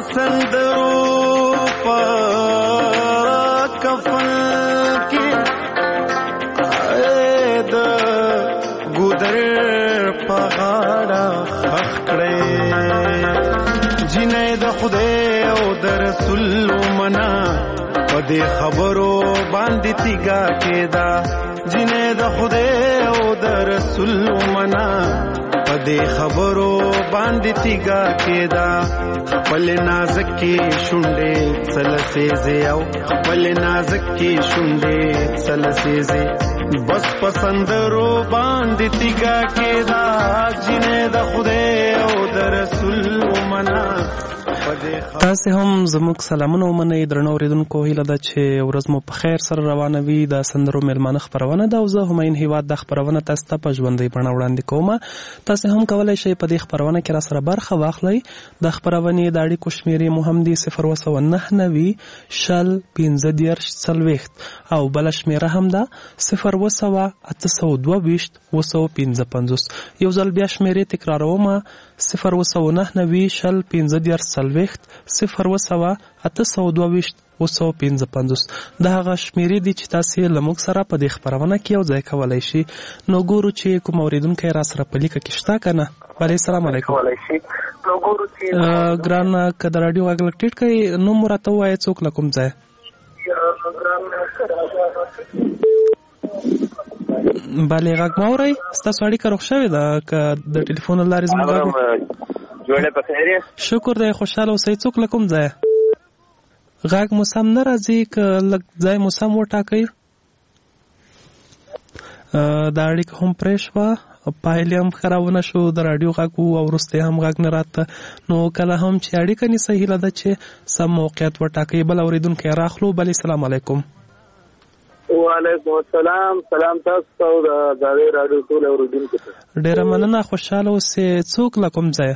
سندرو په کفن کې د ګودر په غاړه خخ کړې جنې د خدای او د رسول منا په دې خبرو باندې تیګا کېدا جنې د خدای او د رسول منا په دې خبرو باندې تیګا کېدا خپل نازک کی شونډې سلسېزې او خپل نازک کی شونډې سلسېزې بس پسندرو باندې تیګا کېدا جنې د خدای او د رسول منا. تاسې هم زموږ سلامونه ومنئ درنو اورېدونکو. هیله ده چې ورځ مو په خیر سره روانه وي. د سندرو میلمانه خپرونه ده او زه همایون هیواد د خپرونه تاسو ته په ژوندۍ بڼه وړاندې کوم. تاسې هم کولی شئ په دې خپرونه کې را سره برخه واخلئ. د خپرونې د اړیکو شمیرې مو هم دي 02990 شل 15 40 او بله شمیره هم ده 02822 255. یو ځل بیا شمیرې تکراروم 02990 شل 15 40 02822 255. دا هغه شمیرې دي چې تاسې له موږ سره په دې خپرونه کې یو ځای کولی شي. نو ګورو چې کوم اورېدونکی را سره په لیکه کې شته که نه. بله السلام علیکم. ګرانه که د راډیو غږ لږ ټیټ کړئ نوم مو راته ووایه څوک له کوم ځای. بله غږ ما اورئ. ستاسو اړیکه روغ شوې ده که د ټلیفون له لارې زموږ غږ شکر دی خوشحاله اوسئ. څوک له کوم ځای؟ غږ مو سم نه راځي که لږ ځای مو سم وټاکئ. دا اړیکه هم پرې شوه پایلې هم خرابونه شو د راډیو غږ وو او وروسته هم غږ نه راته. نو کله هم چې اړیکه نیسئ هیله ده چې سم موقعیت وټاکئ. بل اورېدونکی راخلو. بلې سلام علیکم. وعلیکم السلام. سلام تاسو ته او د راډیو ټول اورېدونکو ته. ډېره مننه خوشحاله اوسئ. څوک له کوم ځای؟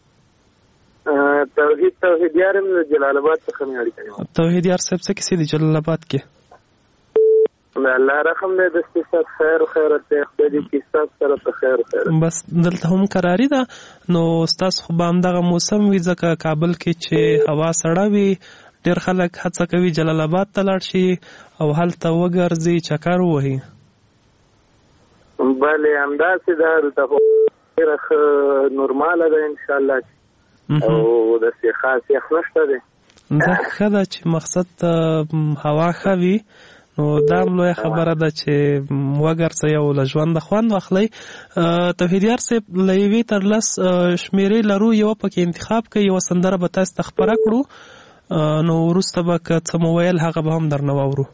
توحید یار یم د جلال آباد څخه مې اړیکه نیولې. توحید یار صاحب څه کیسې دي جلال آباد کې؟ الله رحم دی د ستاسو خیر او خیرت دی خدای دې کې ستاسو سره په خیر او خیرت. بس دلته هم قراري ده. نو ستاسو خو به همدغه موسم وي ځکه کابل کې چې هوا سړه وي ډېر خلک هڅه کوي جلال آباد ته لاړ شي او هلته وګرځي چکر ووهي. بله همداسې ده دلته خو ډېره ښه نورماله ده انشاءالله او داسې خاص یخ نشته دی. دا ښه ده چې مقصد هوا ښه وي. نو دا هم لویه خبره ده چې وګرځئ او له ژونده خوند واخلئ. توحید یار صاحب له یوې تر 10 شمیرې لرو یوه پکې انتخاب کړئ. یوه سندره به تاسو ته خپره کړو نو وروسته به که څه مو ویل هغه به هم درنه واورو.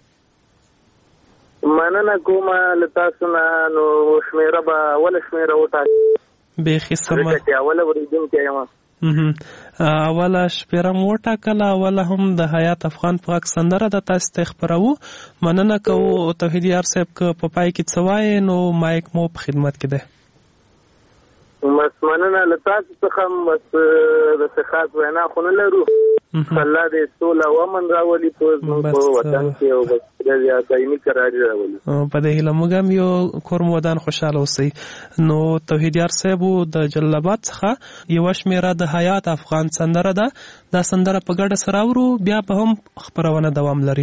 مننه کومه له تاسو نه. نو شمیره به اوله شمیره وټاکئ. بیخي سمه ځکه چې اوله اورېدونکی یم. اوله شمیره مو وټاکله. اوله هم د حیات افغان په غږ سندره ده تاسو ته خپروو. مننه کوو توحید یار صاحب که په پای کې څه وایې نو مایک مو په خدمت کې دی. بس مننه له تاسو څخه بس داسې خاص وینا خو نه لرو. الله دې سوله او امن راولي په زموږ په وطن کې او بس دایمي قراري راولي. په دې هیله موږ هم یو کور مو ودان خوشحاله اوسئ. نو توحید یار صاحب د جلال آباد څخه یوه شمیره د حیات افغان سندره ده. دا سندره په ګډه سره اورو بیا به هم خپرونه دوام لري.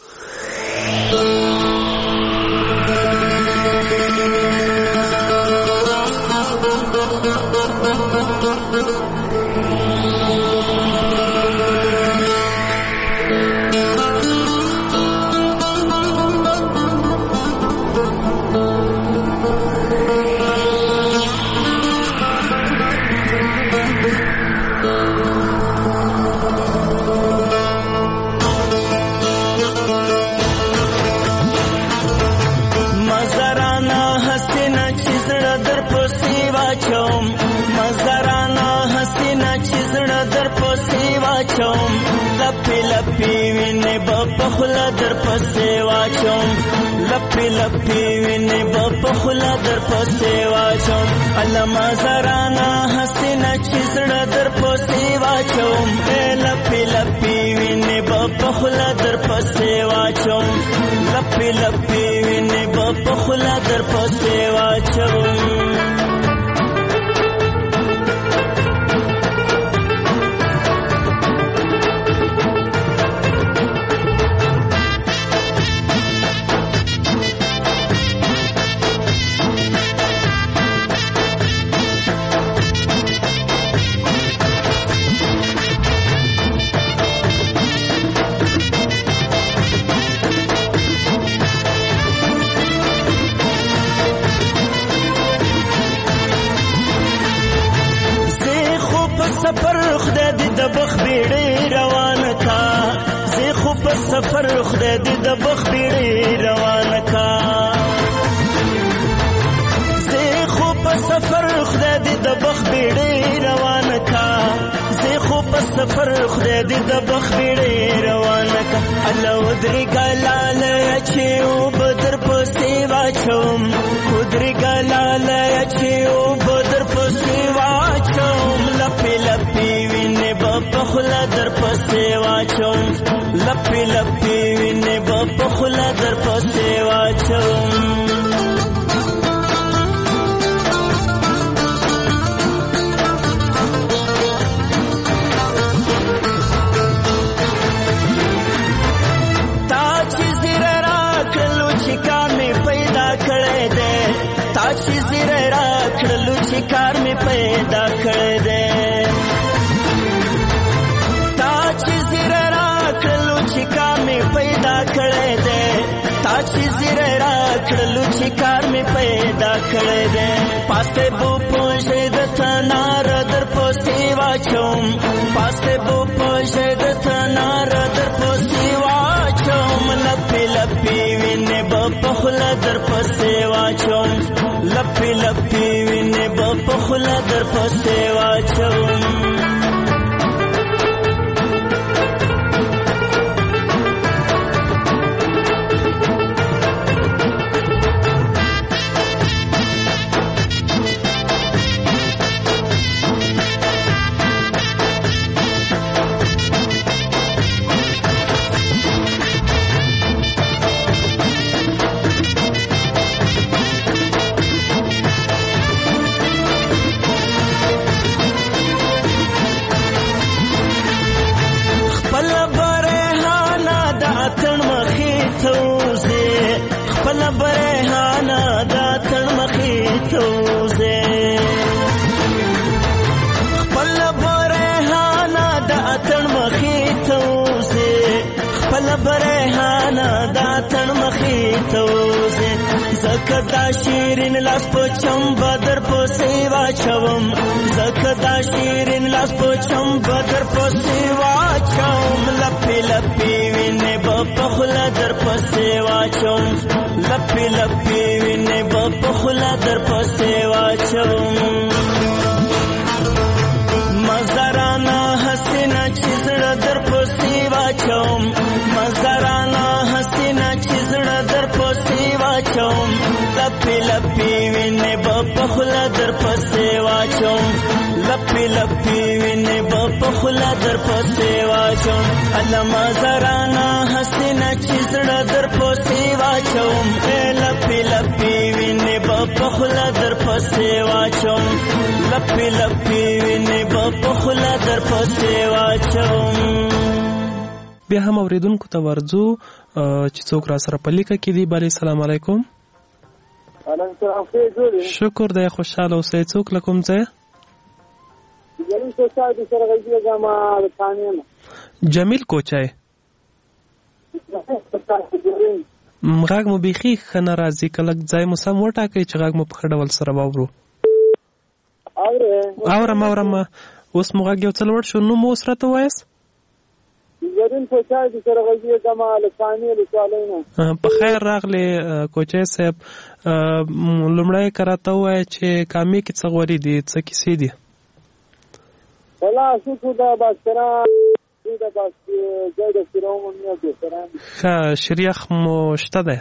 لپی وینې په خوله در پسې واچوم لپی لپی وینې په خوله در پسې واچوم علما زرانا حسینه چې زړه در پسې واچوم لپی لپی وینې په خوله در پسې واچوم لپی لپی وینې په خوله در پسې واچوم سفر خدای دې د بخ بیړۍ روانه کا زه خو په سفر خدای دې د بخ بیړۍ روانه کا زه خو په سفر خدای دې د بخ بیړۍ روانه کا زه خو په سفر خدای دې د بخ بیړۍ روانه کا الله ودرېږه لاله چې اوبه در پسې واچوم ودرېږه لاله چې اوبه در پسې واچوم لپې لپې وینې به په خوله در پسې واچوم لپې لپې وینې به په خوله در پسې واچوم چې زیره راکړلو چې کار مې پیدا کړی دی تا چې زیره راکړلو چې کار مې پیدا کړی دی تا چې زیره راکړلو چې کار مې پیدا کړی دی پاسته بو پوښې د تنار در پسې واچوم پاسته بو پوښې د تنار در پسې واچوم لپې لپې وینې به په خوله در پسې واچوم لپې لپې وینې به په خوله در پسې واچوم زکه دا شیرین لاس په چمبه در پسې واچوم زکه دا شیرین لاس په چمبه در پسې واچوم لپې لپې وینې به په خوله در پسې واچوم لپې لپې وینې به په خوله در پسې واچوم مزرانه حسینه چې زړه در پسې واچوم مزرانه حسینه چې زړه در پسې واچوم لپې لپې وینې به په خوله در پسې واچوم لپې لپې وینې به په خوله در پسې واچوم الله مزرانه حسینه چې زړه در پسې واچوم لپې لپې وینې به په خوله در پسې واچوم لپې لپې وینې به په خوله در پسې واچوم بیا هم اوریدونکو ته ورځو چې څوک را سره په لیکه کې دي بلې سلام علیکم شکر دی خوشحاله اوسئ څوک له کوم ځای جمیل کوچای غږ مو بیخي ښه نه راځي که لږ ځای مو سم وټاکئ چې غږ مو په ښه ډول سره واورو اورم اوس مو غږ یو څه لوړ شو نوم اوس راته ووایاست په خیر راغلی کوچای صاحب لومړی که راته ووایه چې کامې کې څه غوري دي څه کیسې دي ښه شریخ مو شته دی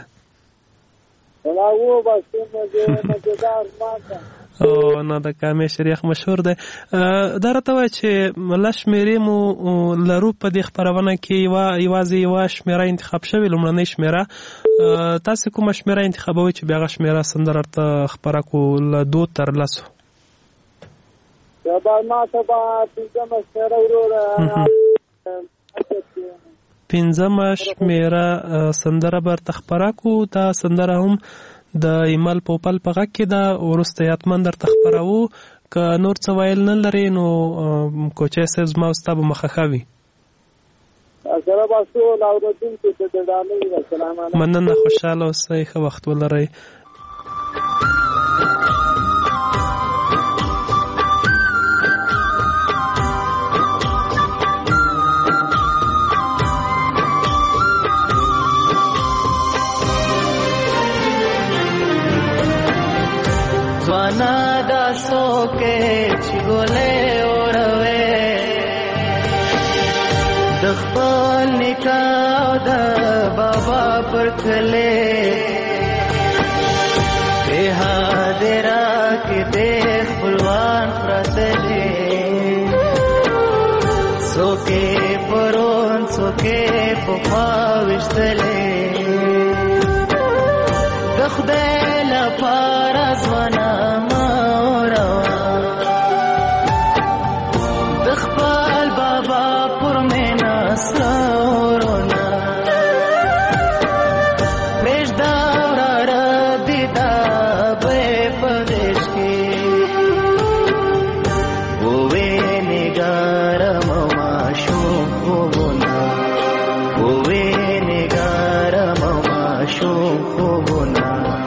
او نه د کامې شریخ مشهور دی دا راته وایه چې لس شمېرې مو لرو په دې خپرونه کې یوازې یوه شمېره انتخاب شوې لومړنۍ شمېره تاسې کومه شمېره انتخابوئ چې بیا هغه شمېره سندره ورته خپره کړو له 2 تر 10 پنځمه شمېره سندره به ورته خپره کړو دا سندره هم د ایمل پوپل په غږ کې ده وروسته یاتمن درته خپروو که نور څه ویل نه لرې نو کوچی صاحب زما او ستا به مخه ښه وي مننه خوشحاله اوسئ ښه وخت ولرئ ځوانا دا څوکې چې ګولې اوروې د خپل نیکه او د بابا پر کلې بې حاضره کې د خپلوان پراته دي څوکې پرون څوکې پخوا ویشتلې د خدای لپاره ځوانه مه اوروه د خپل بابا پر مینه سره ورونه پرېږده وراره دیده به یې په غېږ کې ووې نګارم او ماشوم خوبونه ووې نګارم او ماشوم خوبونه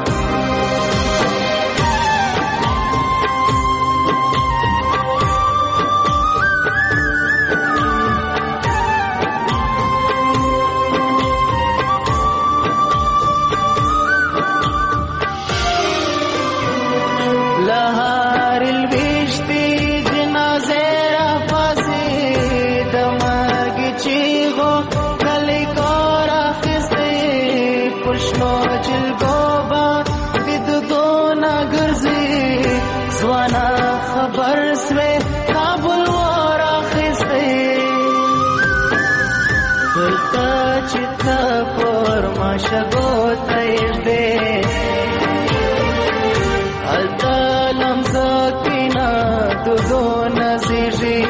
شګو تیر دې هلته لمزه کینا دودو نزیږي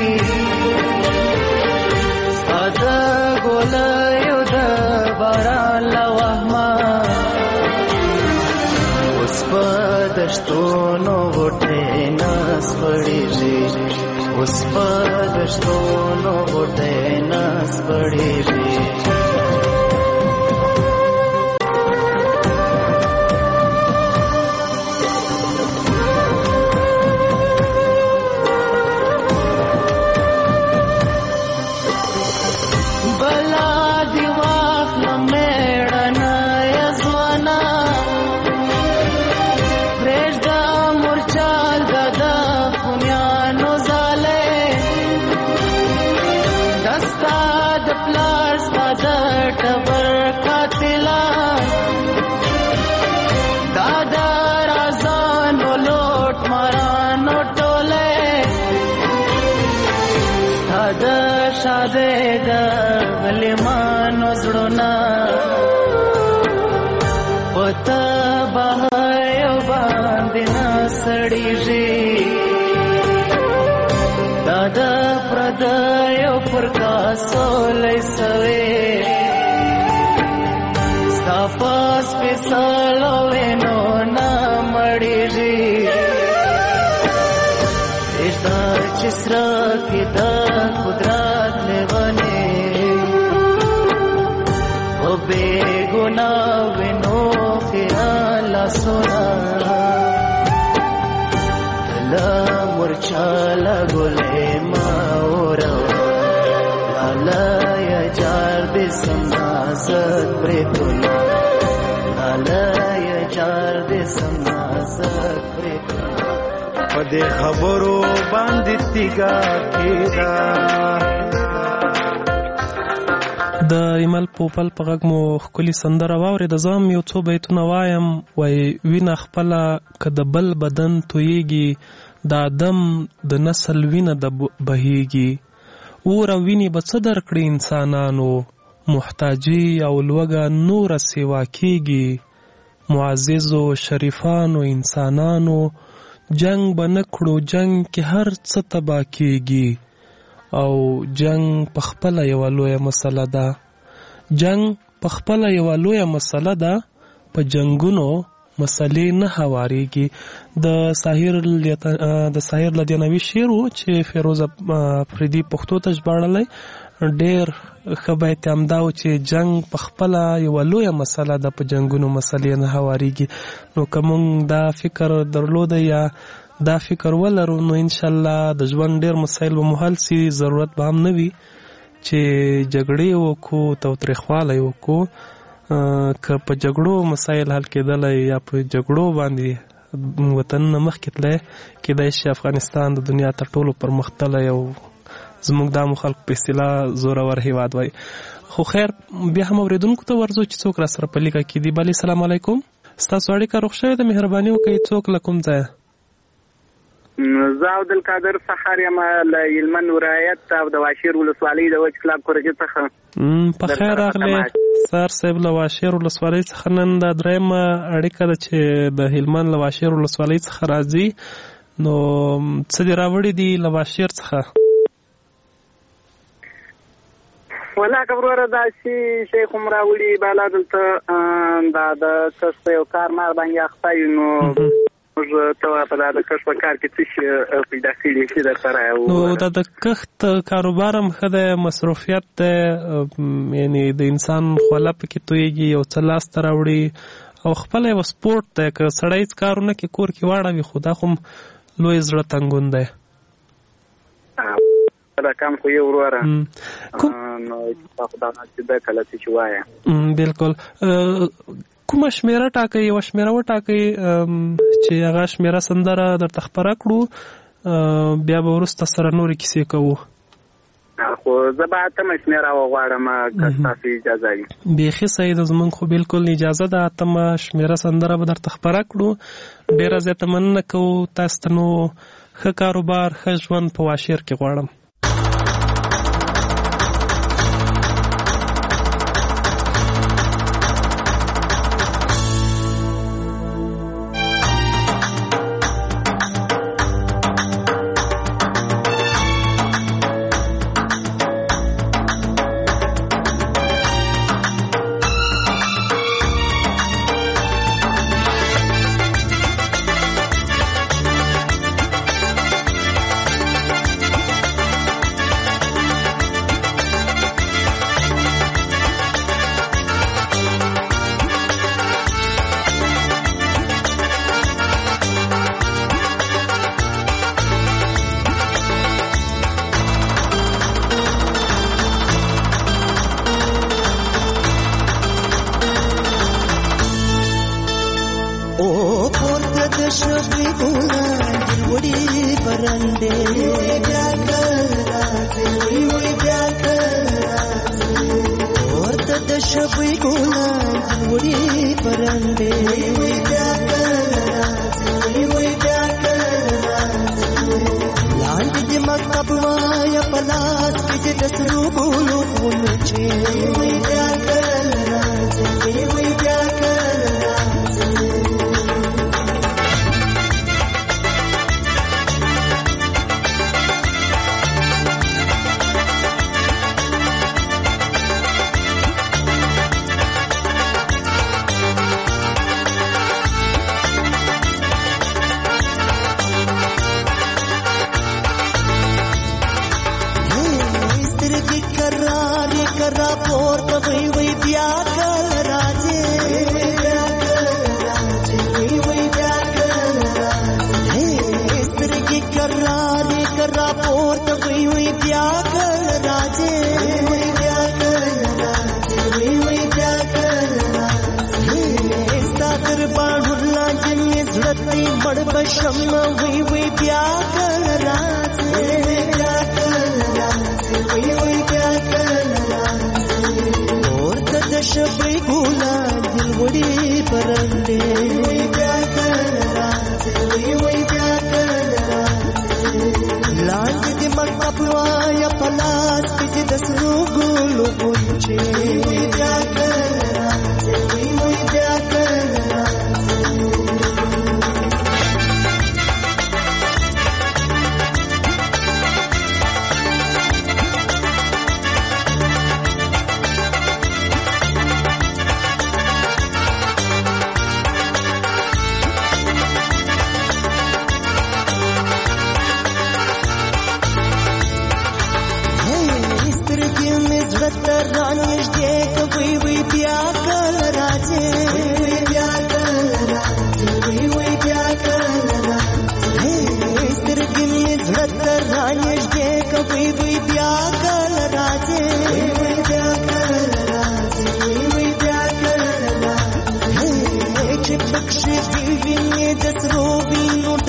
ستا د ګولیو د باران له وهمه اوس په دشتونو غوټې نه سپړېږي اوس په دشتونو غوټې نه سپړېږي شاده دا غلیمانو زړونه پتا بهایو باندې نه سړیږي دا د پردیو پر کاسو لیسوي ستا په سپېڅلو وینو نه مړیږي پرېږده چې سره کې د قدرت لیونې او بې ګناه وینو خیال لاسونه له مورچاله ګلې مه اوروه لالیه جار دې سم نازک بریتونه لالیه جار دې سم نازک بریتونه په دې خبرو باندې تیګا کېده د ایمل پوپل په غږ مو ښکلي سندره واورېده. زه هم یو څو بیتونه وایم. وایي وینه خپله که د بل بدن تویږي د آدم د نسل وینه د بهیږي اور او وینې به څه درکړي انسانانو محتاجي او لوږه نوره سیوا کېږي معززو شریفانو انسانانو جنگ به نه کړو جنگ کې هر څه تباه کېږي او جنگ پخپله یوه لویه مسله ده جنگ پخپله یوه لویه مسله ده په جنگونو مسلې نه هواریږي. د ساحر لدیانوي شعر و چې فیروز افریدي پښتو ته ژباړلی ډېر ښه بیت یې همدا و چې جنگ پخپله یوه لویه مسله ده په جنګونو مسلې نه هواریږي. نو که موږ دا فکر درلوده یا دا فکر ولرو نو انشاءالله د ژوند ډېر مسایل به مو حل سي ضرورت به هم نه وي چې جګړې وکړو تاوتریخوالی وکړو. که په جګړو مسایل حل کېدلی یا په جګړو باندې وطن نه مخکې تللی کېدای شي افغانستان د دنیا تر ټولو پرمختللی او زموږ دا خلک په اصطلاح زورور هیواد وای. خو خیر بیا هم اورېدونکو ته ورځو چې څوک را سره په لیکه کې دي. بلې سلام علیکم، ستاسو اړیکه روغ شوې ده، مهرباني وکړئ څوک له کوم ځایه؟ زه عبدالقادر سخر یم له هلمند ولایت او د واشیر ولسوالۍ د وچ کلاب کورجې څخه. په خیر راغلی سر صاحب له واشیر ولسوالۍ څخه. نن دا درېیمه اړیکه ده چې د هلمند له واشیر ولسوالۍ څخه راځي. نو څه دې راوړي دي له واشیر څخه؟ ولا کبروره دا چې شیخ هم راوړي بالا دلته دا د کښت یو کار مار باندې اخته یو. نو موږ ته په دا د کښت په کار کې څه شي پیدا کړي چې در سره نو دا د کښت کاروبار هم ښه دی، مصروفیت دی، یعنی د انسان خوله پکې تویږي، یو څه لاسته راوړي او خپله یو سپورټ دی. که سړی هېڅ کارونه کې کور کې واړوي خو دا خو لوی زړه تنګون دی. کم خو یو وروره نو خدای چې دا کله چې وایه بالکل کومه شمیره ټاکئ، یوه شمیره وټاکئ چې هغه شمیره سندره درته خپره کړو، بیا به وروسته سره نورې کیسې کوو. خو زه به اتمه شمیره وغواړم که ستاسو اجازه وي. بیخي صحیح ده، زمونږ خو بالکل اجازه ده. اتمه شمیره سندره به درته خپره کړو. ډېره زیاته مننه کوو تاسو ته. نو ښه کاروبار، ښه ژوند په واشیر کې غواړم.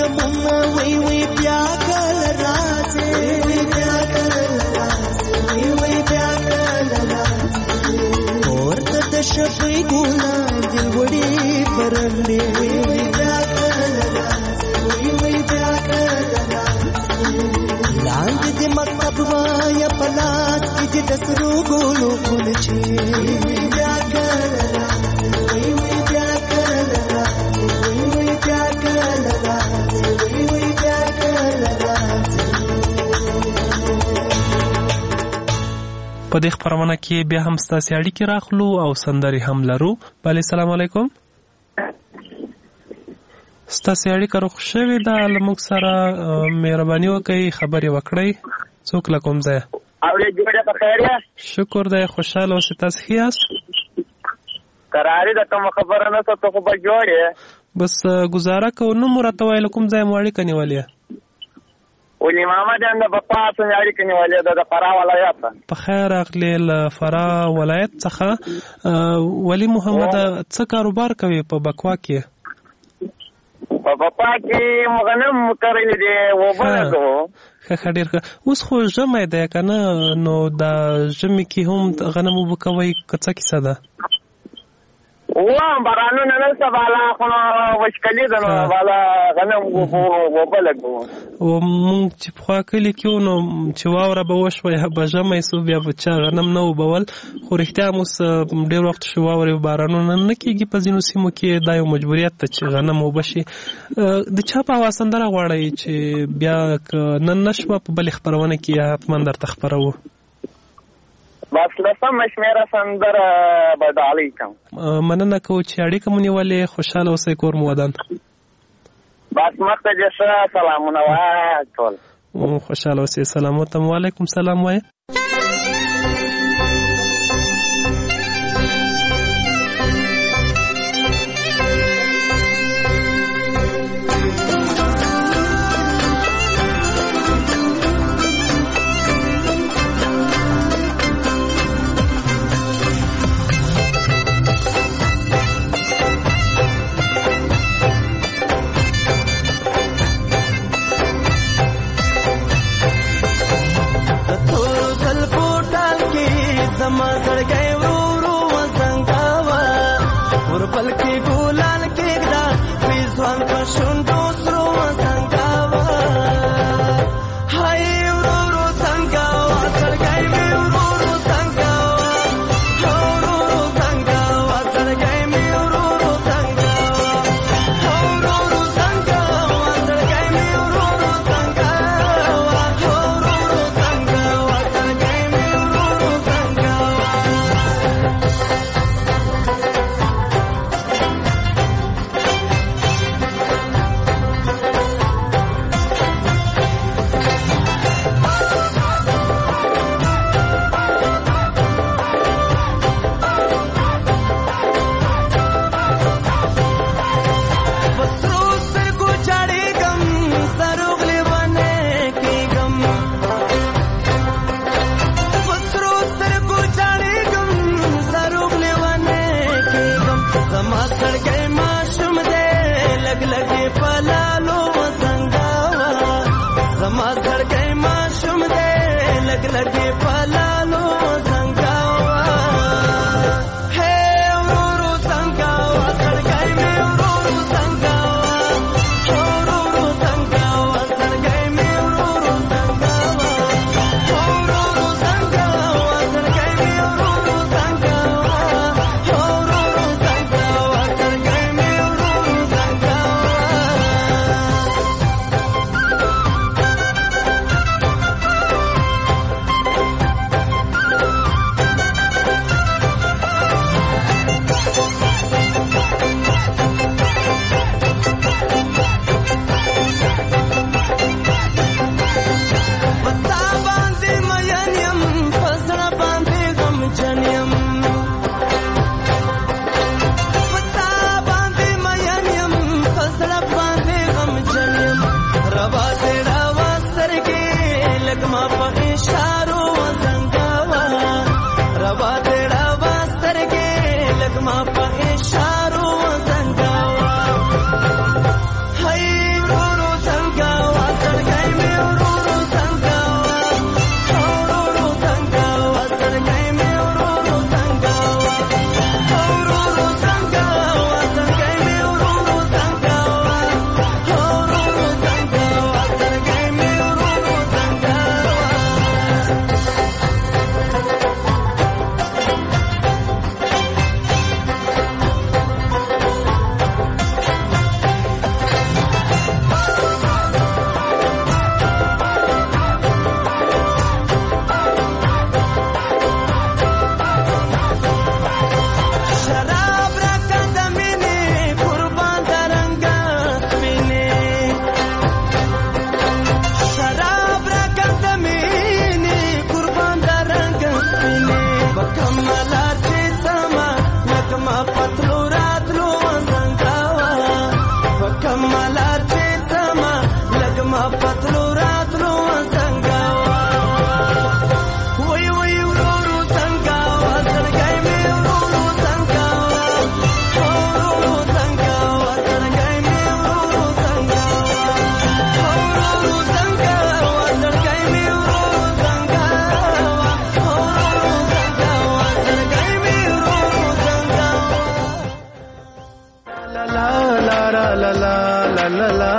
قدمونه وی وی بیا کله راځي وی بیا کله راځي وی بیا کله راځي ورته د شپې ګولا دل وړي پرندې وی بیا کله راځي وی بیا کله راځي لاندې د مکتب وایا پلاس کې د سرو ګلو ګل چي بیا کله راځي وی بیا کله راځي وی بیا کله راځي وی بیا کله راځي. په دې خبرونه کې بیا هم ستاسو اړیکې راخلو او سندري هم لرو. بله السلام علیکم. ستاسو اړیکه روغ شوې ده، له موږ سره مهرباني وکړئ خبرې وکړئ. څوک له کوم ځایه؟ اولې جوړه په خیر یاست؟ شکر دی، خوشحاله اوسئ. تاسو ښه یاست؟ قرارې ده کومه خبره نشته، ته خو به جوړ یې. بس ګزاره کوو. نوم مو راته وایه له کوم ځایه مو اړیکه نیولې؟ ولي محمد یم د بپا څنګه اړیکه نیولې ده د فراه ولایت. په خیر راغلې له فراه ولایت څخه. ولي محمد څه کاروبار کوي په بکوا کې؟ په بپا کې غنم کرلې دي اوبه لګوو. ښه ډېر ښه. اوس خو ژمی دی که نه، نو د ژمي کې هم غنم اوبه کوئ که څه کیسه ده؟ بارانونه نشته بالا، خو وچکلي ده نو بالا غنم اوبه لګوو. مونږ چې پخوا کلي کې وو نو چې واوره به وشوه یا به ژمی سو بیا به چا غنم نه اوبول، خو رښتیا هم اوس ډېر وخت شو واورې بارانونه نه کېږي په ځینو سیمو کې. دا یو مجبوریت ده چې غنم اوبه شي. د چا په هوا سندره غواړئ چې بیا که نن نه شوه په بلې خپرونه کې حتما درته خپروو؟ بس لسمه شمېره سندره به ډالۍ کوم. مننه کوو چې اړیکه مو نیولې. خوشحاله اوسئ، کور مو ودان. بس مخته دې ښه سلامونه وایه ټول. خوشحاله اوسئ. سلام ورته وعلیکم سلام وایه. زما پتلو راتلو څنګه وای وای ورو څنګه وځلګای مې ورو څنګه ورو څنګه وځلګای مې ورو څنګه ورو څنګه وځلګای مې ورو څنګه ورو څنګه وځلګای مې ورو څنګه لا لا لا لا لا لا لا.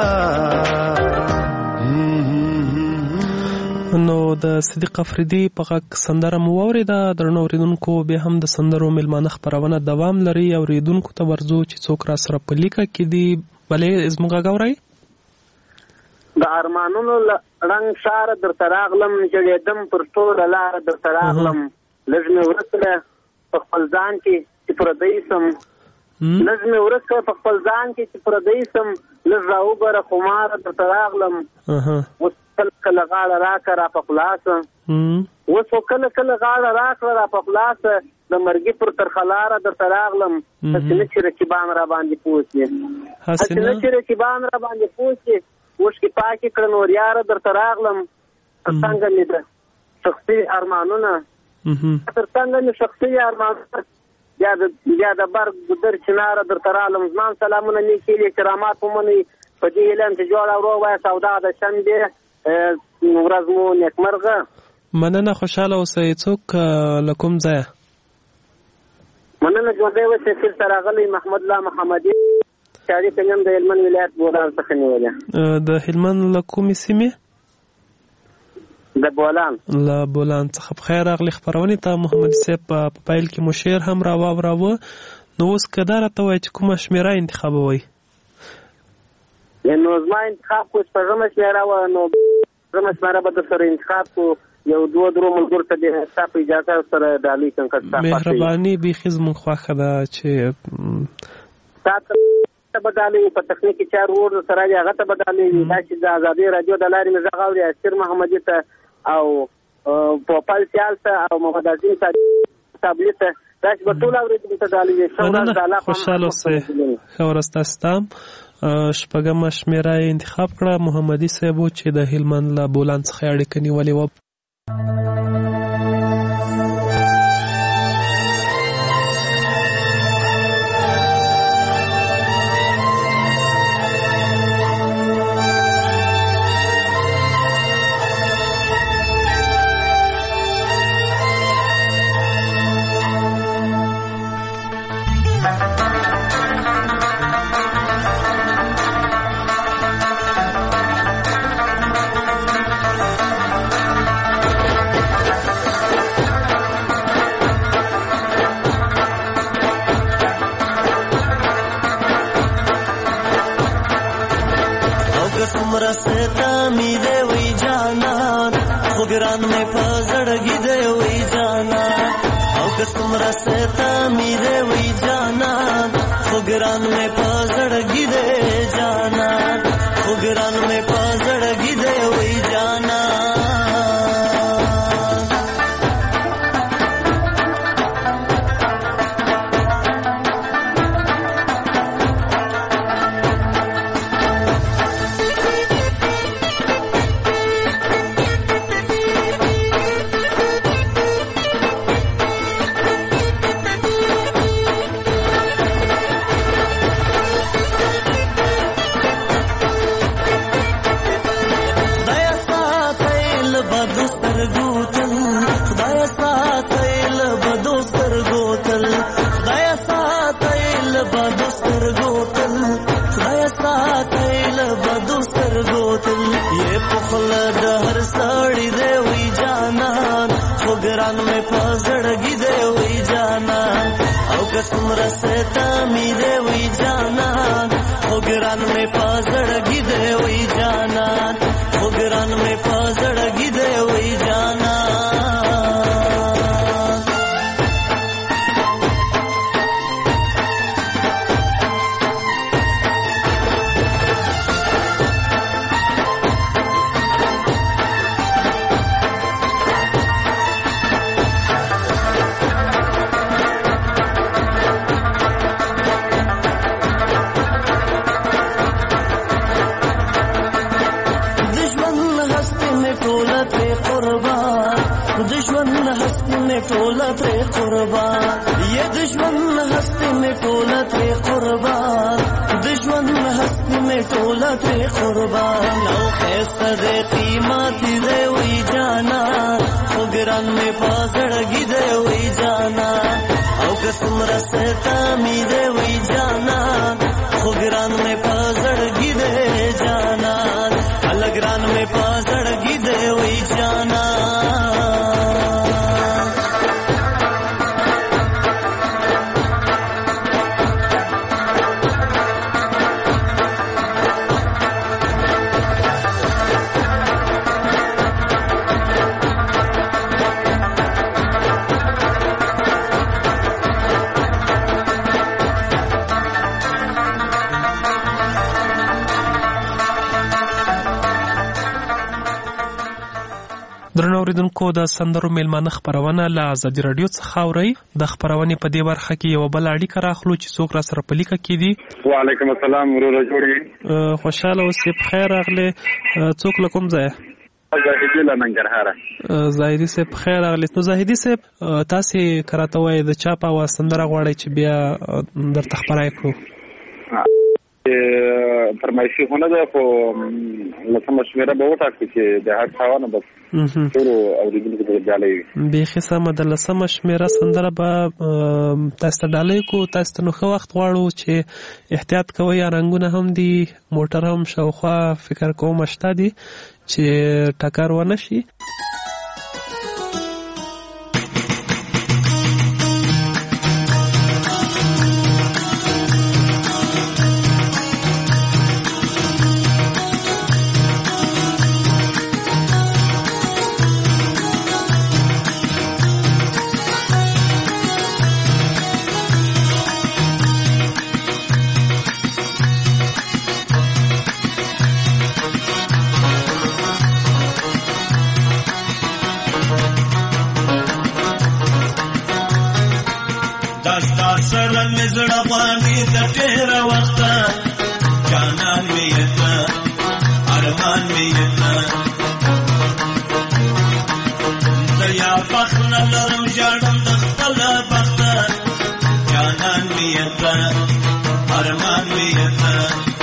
نو د صدیق افریدي په غږ سندره مو واورېده. درنو اورېدونکو بیا هم د سندرو میلمانه خپرونه دوام لري. اورېدونکو ته ورځو چې څوک را سره په لیکه کې دي. بلې زموږ غږ اورئ؟ د ارمانونو رنګ شار درته راغلم جړېدم پر ټوله لاره درته راغلم لږ مې ورک کړه په خپل ځان کې چې پردی سم لږ مې ورک کړه په خپل ځان کې چې پردی سم لږ راوبره خماره درته راغلم اوس کله غاړه راکړه را په خلاصه اوس خو کله غاړه راکړه را په خلاصه د مرګي پر ترخلاره درته راغلم هسې نه چې رقیبان را باندې پوه هسې نه چې رقیبان را باندې پوه اوښکې پاکې کړه نور یاره درته راغلم تر څنګه مې د شخصي ارمانونه بیا د برګ در چناره درته راغلم زمان سلامونه مې کېلې کرامات ومنئ په دې اعلان چې جوړه ورو وایه سودا د شنبې ورځ مو نیکمرغه. مننه، خوشحاله اوسئ. څوک له کوم ځایه؟ مننه، ژوندی اوسئ. سر ته راغلی محمد الله محمدي شاعري ته یم د هلمند ولایت بولان څخه نیولې. د هلمند له کومې سیمې؟ د بولان. له بولان څخه په خیر راغلی خپرونې ته. محمد صاحب په پیل کې مو شعر هم راواوراوه، نو اوس که دا راته وایي چې کومه شمېره انتخابوئ؟ نو زما انتخاب کو شپږمه شمېره وه، نو شپږمه شمېره به در سره انتخاب کو. یو دوه درو ملګرو ته بیا ستا په اجازه سره ډالۍ کړم که ستا مهرباني بیخي زموږ خوښه ده چې تا ته به ډالۍ وي. په تخنیکي چارو ور سره دی هغه ته به ډالۍ وي. دا چې د ازادۍ راډیو د لارې مې غږ اوري اسیر محمدي ته او پوپل سیال ته او محمد عظیم صابلي ته دا چې به ټول اورېدونکو ته ډالۍ وي. خوشحاله اوسئ. ښه ورځ تاسو ته هم. شپږمه شمېره یې انتخاب کړه. محمدي صاحب و چې د هلمند له بولان څخه اړیکه نیولې وه. ټوله ترې قربان د ژوند هستي مې ټوله ترې قربان یا د ژوند هستي مې ټوله ترې قربان د ژوند هستي مې ټوله ترې قربان او ښایسته دی قیمت دی وی جانا خو ګران مې په زړګي دی وی جانا او که څومره ستا مې دی وی جانا خو ګران مې په زړګي دی جانا ګران مې په زړګي دی وی جانا درنو اوریدونکو د سندرو میلمانه خپرونه له ازادي راډیو څخه اورئ. د خپرونې په دې برخه کې یو بل اړیکه راخلو چې څوک را سره په لیکه کې دي. وعلیکم السلام ورور جوړي خوشاله اوسې بخیر راغلی. څوک له کوم ځایه؟ زاهدي له ننګرهاره. زاهدي صاحب بخیر راغلی. نو زاهدي صاحب تاسې که راته وایئ د چا په اواز سندره غواړئ چې بیا درته خپره یې کړو؟ فرمایشي خو نه ده خو لسمه شمېره به وټاکو چې د هر څاونه بس ټولو اورېدونکو ته ډالۍ وي. بیخي سمه ده. لسمه شمېره سندره به تاسو ته ډالۍ کړو. تاسو ته نو ښه وخت غواړو چې احتیاط کوئ. رنګونه هم دي، موټر هم شاوخوا فکر کوم شته دي چې ټکر ونه شي. زړه غواړي د ډېره وخته جانان مې یته ارمان مې یته د یا بخت نه لرم ژاړم د خپله بخته جانان مې یته ارمان مې یته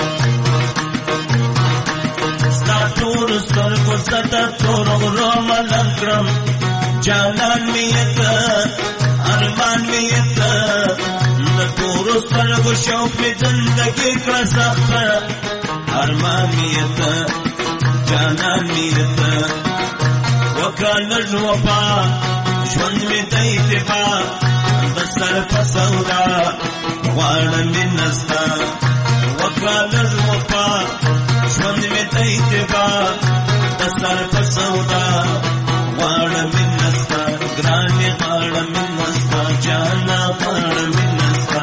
ستا تور سترګو زه د تور غرو ملم کړم جانان مې یته ارمان مې یته تورو سترګو شوق مې زندګي کړه سخته ارمان مې یته جانان مې یته وکړه لږ وفا ژوند مې د اتفاق د سر په سودا غواړم مینه ستا وکړه لږ وفا ژوند مې د اتفاق د سر په سودا غواړم مینه ستا ګرانې غواړم مینه ستا جانا غواړم مینه ستا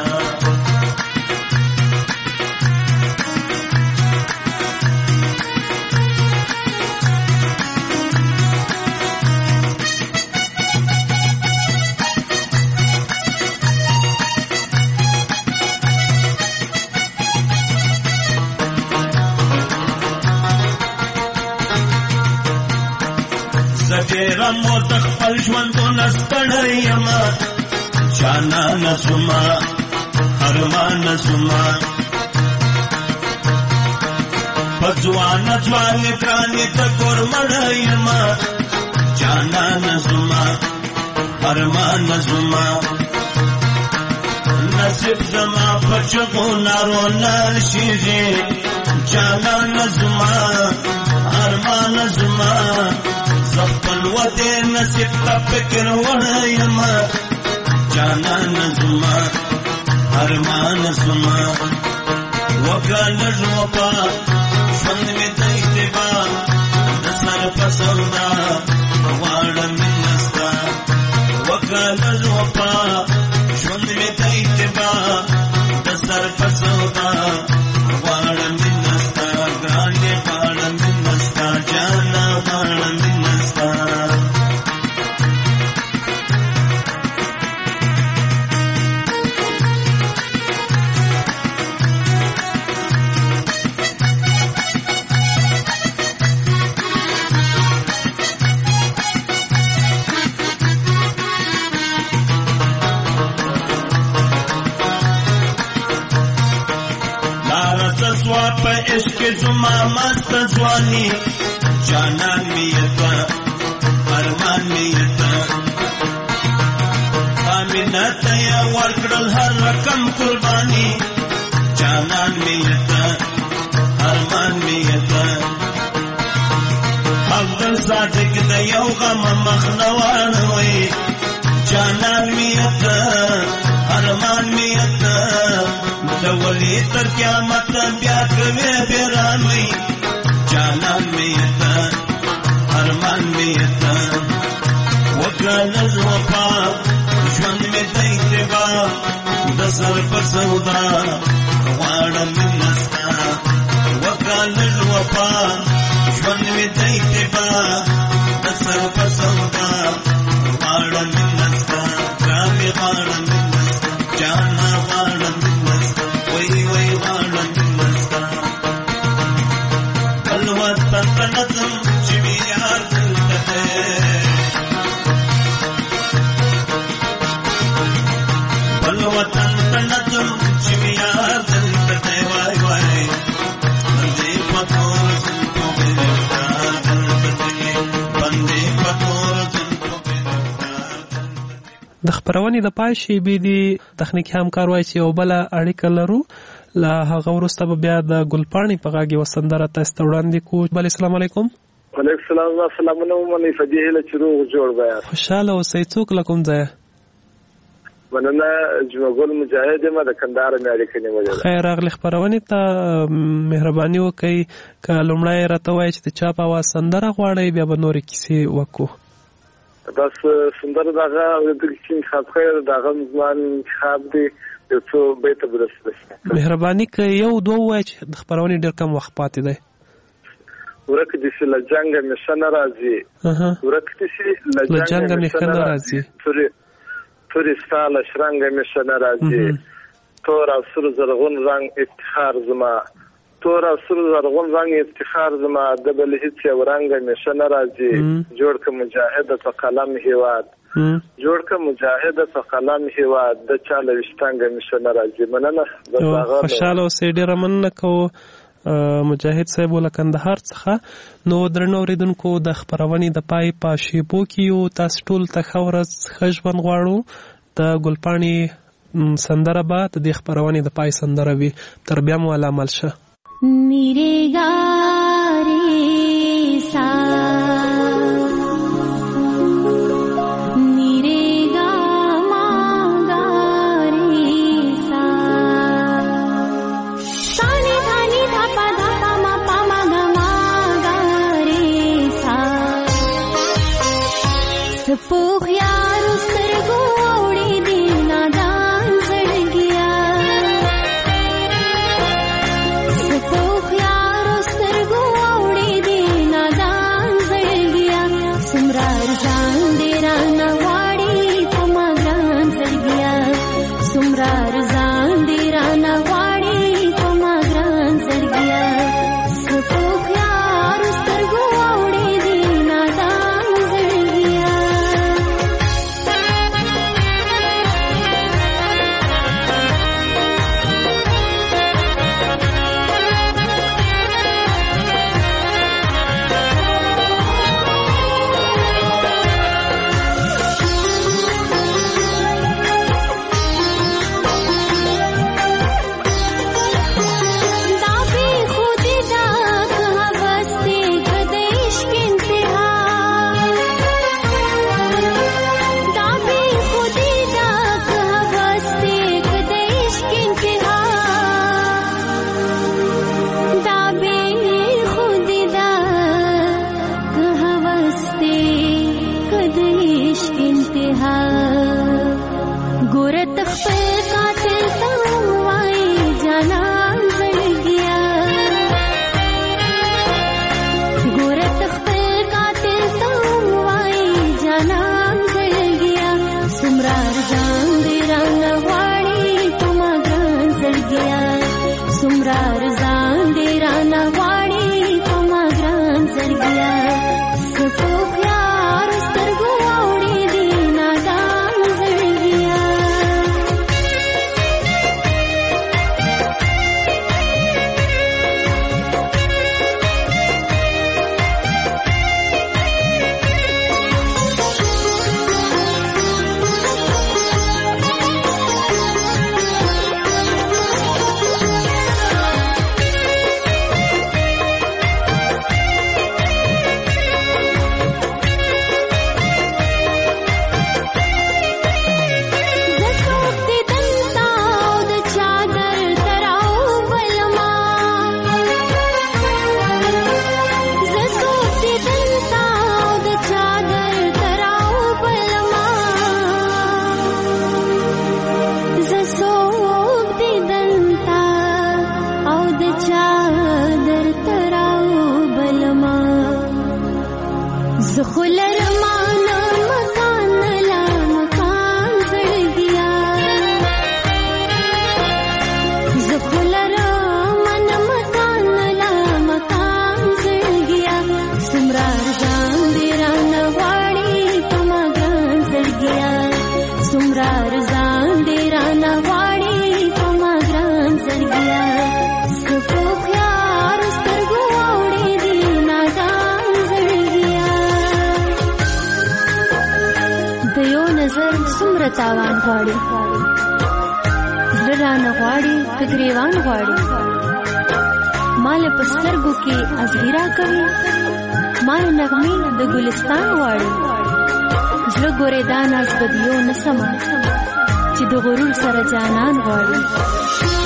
ډېره مور د خپل ژوندونه ستړی یمه جانانه زما ارمانه زما په ځوانه ځوانې ګرانې د کور مړی یمه جانانه زما ارمانه زما نصیب زما په چغو نارو نرشیږي جانانه زما ارمانه زما خپل وته نصیب ته فکر وړایم جانان زما ارمان زما وکړه ژوپا ژوند مې د اتباع د سر په سودا غواړم مینه ستا وکړه ژوپا ژوند مې د اتباع د سر په سودا غواړم مینه ستا ګرانې غواړم مینه ستا جانا غواړم مینه ستا زما مست ځواني جانان می یتا ارمان می یتا امینت یا ورکړل هر رقم قرباني جانان می یتا ارمان می یتا عبد صادق د یو غم مخنوان وای جانان می یتا ارمان می یتا د ولی تر قیامت بیا کوي بیران وای جانان می یتا ارمان می یتا وکړه وفا ژوند می دیتبا د سر په سودا غواړم نستا وکړه وفا ژوند می دیتبا د سر په سودا غواړم نستا ګرامي غواړم نستا جانا غواړم نستا وای وای غواړم نستا الوطن تنظم چې می یار دلته الوطن تنظم چې می یار دلته وای وای باندې پکور زنکو بیرفتار دلته باندې پکور زنکو بیرفتار د خبرونې د پای شیبې دي تخنیکي همکار وایي چې یو بله اړیکه لرو له هغه وروسته به بیا د ګلپاڼې په غاږ یوه سندره تاسو ته وړاندې کوو. بله السلام علیکم. وعلیکم السلام. سلامونه ومنئ فدیه هیله چې روغ جوړ بیان. خوشحاله اوسئ. څوک له کوم ځایه؟ مننه جمعګل مجاهد یم د کندهار مې اړیکه نیولې ده. خیر راغلی. خپرونې ته مهرباني وکړئ که لومړی راته ووایئ چې د چا په اواز سندره غواړئ بیا به نورې کیسې وکړو. بس سندره د هغه اورېدونکي چې انتخاب کړی د هغه زما انتخاب دی یو څو بیته به درسته. مهرباني که یو دوه ووایئ چې د خپرونې ډېر کم وخت پاتې دی. ورک دې شي له جنګه مې ښه نه راځي ورک دې شي له جنګه مې ښه نه راځي تورې ستا له شرنګه مې ښه نه راځي تور او سور زرغون رنګ افتخار زما تور او سور زرغون رنګ افتخار زما د بل هیڅ یو رنګه مې ښه نه راځي جوړ که مجاهده په قلم هېواد جوړ که مجاهده په قلم هېواد د چا له ویشتنګه مې ښه نه راځي. مننه. خوشحاله اوسئ. ډېره مننه کوو مجاهد صاحب له کندهار څخه. نو درنو اورېدونکو د خپرونې د پای په شیبو کې یو تاسو ټول ته ښه ورځ ښه ژوند غواړو. د ګلپاڼې سندره به د دې خپرونې د پای سندره وي. تر بیا مو الله عمل شه. سپوخ یارو سترګو اوړې دي نادان زړګیا سپوخ یارو سترګو اوړې دي نادان زړګیا سمرا ځان دې رانه واړې په ما ګران زړګیا سمرا ځان دې رانه واړې په ما ګران زړګیا سپوخ یارو سترګو اوړې دي نادان زړګیا زخلر مانا مکان لا مکان زړګیا زخلر مانا مکان لا مکان زړګیا سمرا ځان دې رانه واړې پما ګران زړګیا سمرا ځان دې رانه واړې پما ګران زړګیا سپو خيار سترګو اوړې دي نادان زړګیا د یو نظر څومره تاوان غواړي زړه رانه غواړي که ګریوان غواړي مال په سترګو کې ازغیرا کوي مال نغمې د ګلستان غواړي زړه ګورې دا ناز بدیو نه سمه چې د غرور سره جانان غواړي